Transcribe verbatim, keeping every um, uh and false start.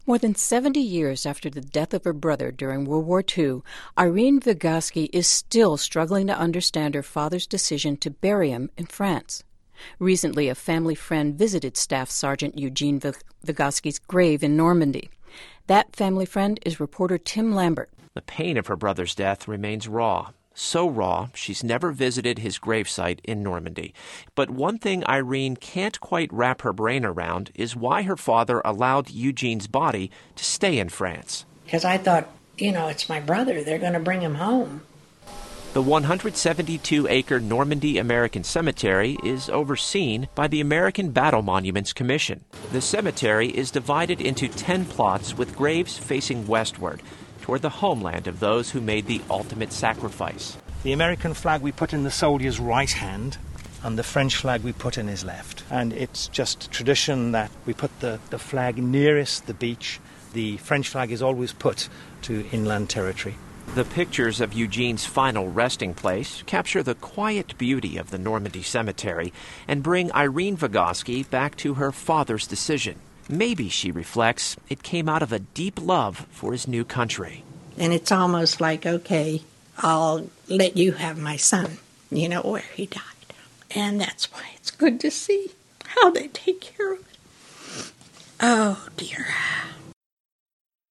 More than seventy years after the death of her brother during World War Two, Irene Vygotsky is still struggling to understand her father's decision to bury him in France. Recently, a family friend visited Staff Sergeant Eugene Vygotsky's grave in Normandy. That family friend is reporter Tim Lambert. The pain of her brother's death remains raw. So raw, she's never visited his gravesite in Normandy. But one thing Irene can't quite wrap her brain around is why her father allowed Eugene's body to stay in France. Because I thought, you know, it's my brother. They're going to bring him home. The one hundred seventy-two acre Normandy American Cemetery is overseen by the American Battle Monuments Commission. The cemetery is divided into ten plots with graves facing westward, toward the homeland of those who made the ultimate sacrifice. The American flag we put in the soldier's right hand, and the French flag we put in his left. And it's just tradition that we put the, the flag nearest the beach. The French flag is always put to inland territory. The pictures of Eugene's final resting place capture the quiet beauty of the Normandy Cemetery and bring Irene Vygotsky back to her father's decision. Maybe, she reflects, it came out of a deep love for his new country. And it's almost like, okay, I'll let you have my son, you know, where he died. And that's why it's good to see how they take care of it. Oh, dear.